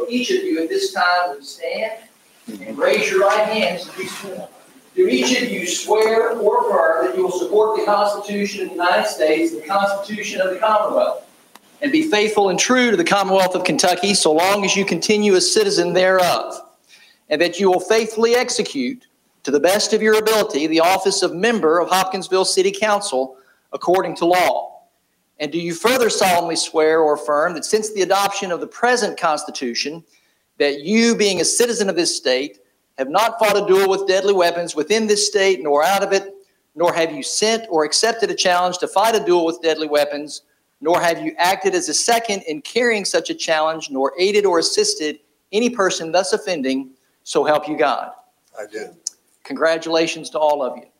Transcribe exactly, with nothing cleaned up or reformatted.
So each of you at this time would stand and raise your right hands to be sworn. Do each of you swear or affirm that you will support the Constitution of the United States and the Constitution of the Commonwealth, and be faithful and true to the Commonwealth of Kentucky so long as you continue a citizen thereof, and that you will faithfully execute, to the best of your ability, the office of member of Hopkinsville City Council according to law? And do you further solemnly swear or affirm that since the adoption of the present Constitution, that you, being a citizen of this state, have not fought a duel with deadly weapons within this state nor out of it, nor have you sent or accepted a challenge to fight a duel with deadly weapons, nor have you acted as a second in carrying such a challenge, nor aided or assisted any person thus offending, so help you God? I do. Congratulations to all of you.